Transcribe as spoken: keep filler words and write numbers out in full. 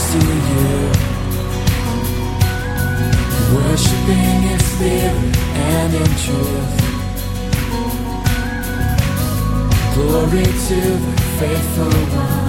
close to you, worshiping in spirit and in truth. Glory to the faithful one.